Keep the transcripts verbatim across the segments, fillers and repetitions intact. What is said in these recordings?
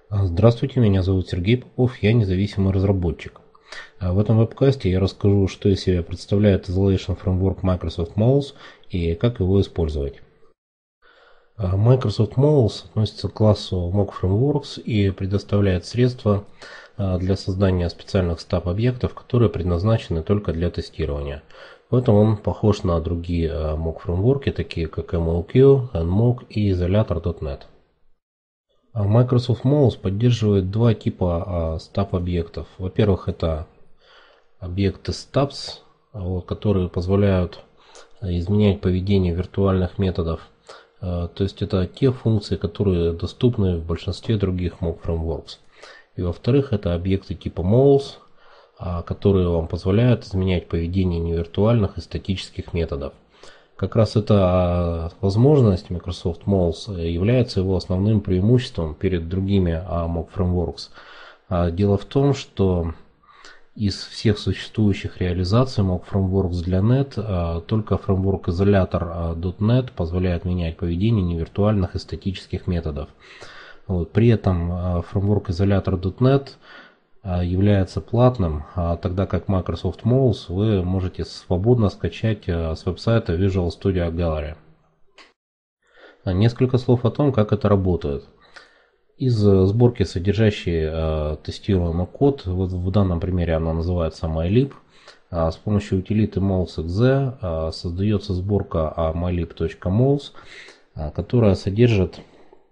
Здравствуйте, меня зовут Сергей Попов, я независимый разработчик. В этом веб-касте я расскажу, что из себя представляет Isolation Framework Microsoft Moles и как его использовать. Microsoft Moles относится к классу Mock Frameworks и предоставляет средства для создания специальных стаб-объектов, которые предназначены только для тестирования. В этом он похож на другие Mock фреймворки, такие как эм эл кью, Nmok и Isolator точка нет. Microsoft Moles поддерживает два типа стаб-объектов. Во-первых, это объекты stubs, которые позволяют изменять поведение виртуальных методов. То есть это те функции, которые доступны в большинстве других Mock Frameworks. И во-вторых, это объекты типа Moles, которые вам позволяют изменять поведение невиртуальных и статических методов. Как раз эта возможность Microsoft Moles является его основным преимуществом перед другими Mock Frameworks. Дело в том, что из всех существующих реализаций Mock Frameworks для нет только фреймворк Isolator точка нет позволяет менять поведение невиртуальных и статических методов. Вот. При этом фреймворк Isolator точка нет является платным, тогда как Microsoft Moles вы можете свободно скачать с веб-сайта Visual Studio Gallery. Несколько слов о том, как это работает. Из сборки, содержащей тестируемый код, вот в данном примере она называется mylib, с помощью утилиты moles.exe создается сборка mylib.moles, которая содержит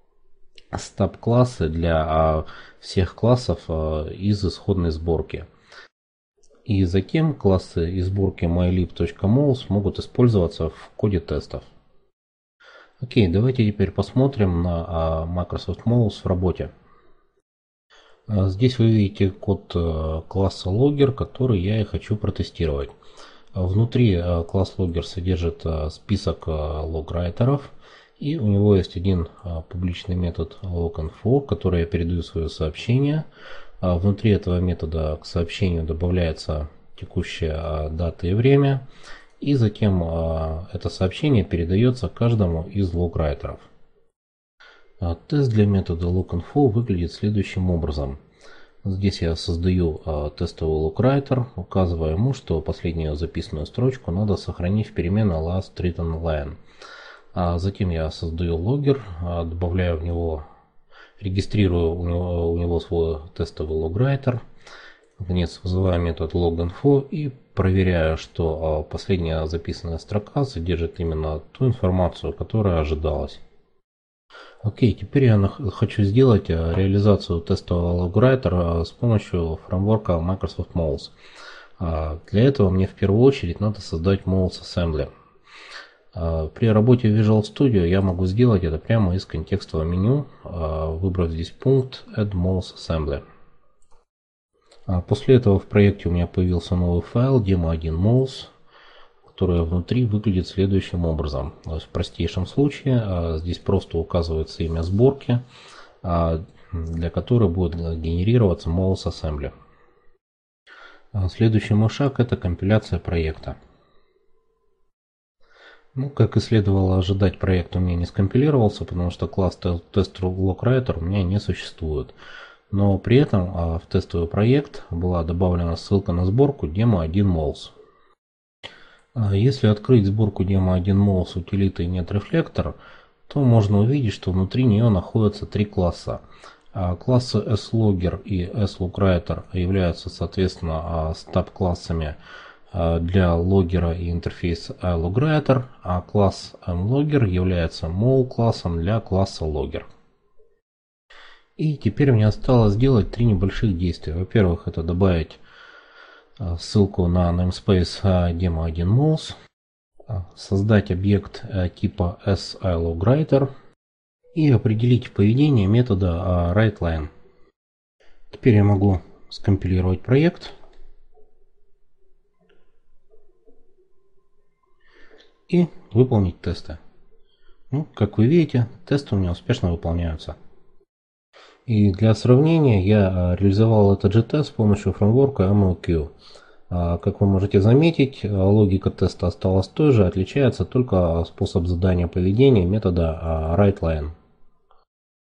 стаб-классы для всех классов из исходной сборки. И затем классы из сборки mylib.moles могут использоваться в коде тестов. Окей, давайте теперь посмотрим на Microsoft Moles в работе. Здесь вы видите код класса Logger, который я и хочу протестировать. Внутри класс Logger содержит список лограйтеров. И у него есть один а, публичный метод loginfo, который я передаю свое сообщение. А внутри этого метода к сообщению добавляется текущая а, дата и время. И затем а, это сообщение передается каждому из лограйтеров. А, тест для метода loginfo выглядит следующим образом. Здесь я создаю а, тестовый лограйтер, указывая ему, что последнюю записанную строчку надо сохранить в переменной last written line. А затем я создаю логер, добавляю в него, регистрирую у него, у него свой тестовый лограйтер. Наконец вызываю метод loginfo и проверяю, что последняя записанная строка содержит именно ту информацию, которая ожидалась. Окей, теперь я хочу сделать реализацию тестового лограйтера с помощью фреймворка Microsoft Moles. Для этого мне в первую очередь надо создать Moles Assembly. При работе в Visual Studio я могу сделать это прямо из контекстового меню, выбрав здесь пункт Add Moles Assembly. После этого в проекте у меня появился новый файл демо один moles, который внутри выглядит следующим образом. В простейшем случае здесь просто указывается имя сборки, для которой будет генерироваться Moles Assembly. Следующий мой шаг — это компиляция проекта. Ну, как и следовало ожидать, проект у меня не скомпилировался, потому что класс TestLogWriter у меня не существует. Но при этом в тестовый проект была добавлена ссылка на сборку демо один moles. Если открыть сборку демо один moles утилиты netReflector, то можно увидеть, что внутри нее находятся три класса. Классы slogger и slogwriter являются, соответственно, стаб-классами для логера и интерфейса iLogWriter, а класс mLogger является mol классом для класса Logger. И теперь мне осталось сделать три небольших действия. Во-первых, это добавить ссылку на namespace демо один moles, создать объект типа siLogWriter и определить поведение метода writeLine. Теперь я могу скомпилировать проект и выполнить тесты. Ну, как вы видите, тесты у меня успешно выполняются. И для сравнения я реализовал этот же тест с помощью фреймворка эм эл кью. Как вы можете заметить, логика теста осталась той же, отличается только способ задания поведения метода writeLine.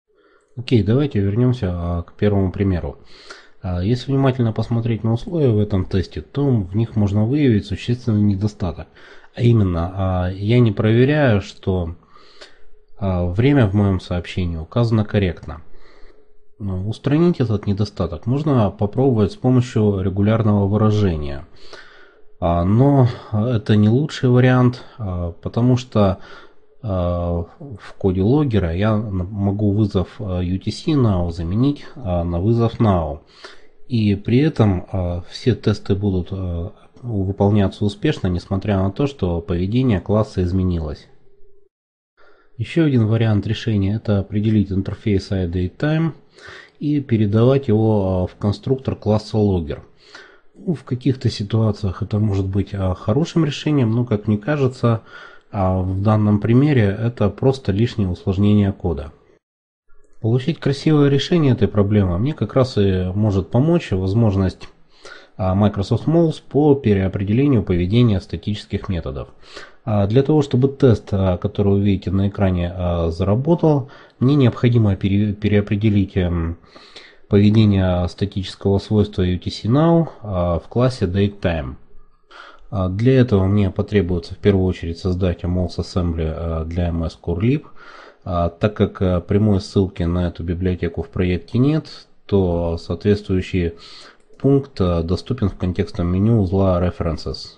Окей, давайте вернемся к первому примеру. Если внимательно посмотреть на условия в этом тесте, то в них можно выявить существенный недостаток. А именно, я не проверяю, что время в моем сообщении указано корректно. Устранить этот недостаток можно попробовать с помощью регулярного выражения. Но это не лучший вариант, потому что в коде логгера я могу вызов ю ти си now заменить на вызов now. И при этом все тесты будут выполняться успешно, несмотря на то, что поведение класса изменилось. Еще один вариант решения — это определить интерфейс iDateTime и передавать его в конструктор класса logger. В каких-то ситуациях это может быть хорошим решением, но, как мне кажется, в данном примере это просто лишнее усложнение кода. Получить красивое решение этой проблемы мне как раз и может помочь возможность Microsoft Mouse по переопределению поведения статических методов. Для того, чтобы тест, который вы видите на экране, заработал, мне необходимо переопределить поведение статического свойства ю ти си now в классе DateTime. Для этого мне потребуется в первую очередь создать Mouse Assembly для эм эс Core Lib. Так как прямой ссылки на эту библиотеку в проекте нет, то соответствующий пункт доступен в контекстном меню узла References.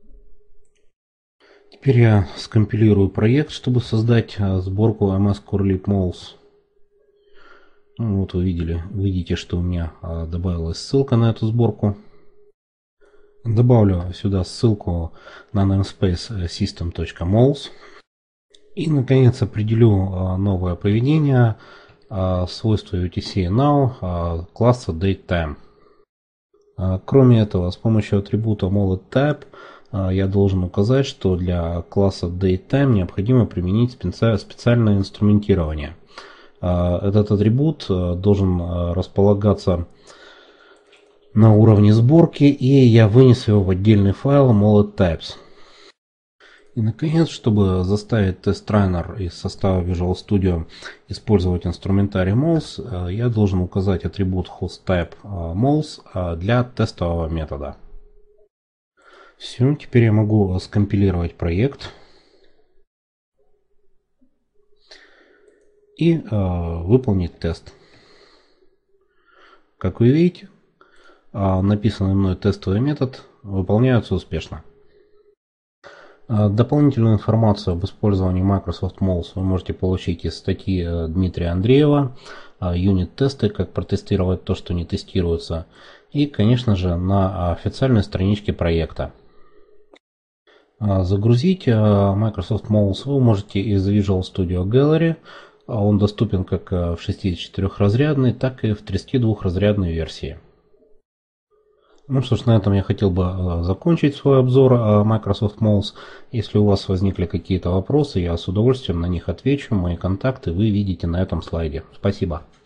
Теперь я скомпилирую проект, чтобы создать сборку эм эс Core Lib Mouse. Ну, вот вы видели, видите, что у меня добавилась ссылка на эту сборку. Добавлю сюда ссылку на namespace system.mouse. И, наконец, определю новое поведение, свойство ю ти си now класса DateTime. Кроме этого, с помощью атрибута molletType я должен указать, что для класса DateTime необходимо применить специальное инструментирование. Этот атрибут должен располагаться на уровне сборки, и я вынес его в отдельный файл molletTypes. И, наконец, чтобы заставить TestRunner из состава Visual Studio использовать инструментарий Mouse, я должен указать атрибут hostType Mouse для тестового метода. Все, теперь я могу скомпилировать проект и выполнить тест. Как вы видите, написанный мной тестовый метод выполняется успешно. Дополнительную информацию об использовании Microsoft Mouse вы можете получить из статьи Дмитрия Андреева «Юнит-тесты. Как протестировать то, что не тестируется», и, конечно же, на официальной страничке проекта. Загрузить Microsoft Mouse вы можете из Visual Studio Gallery. Он доступен как в шестидесятичетырёхразрядной, так и в тридцатидвухразрядной версии. Ну что ж, на этом я хотел бы закончить свой обзор Microsoft Mouse. Если у вас возникли какие-то вопросы, я с удовольствием на них отвечу. Мои контакты вы видите на этом слайде. Спасибо.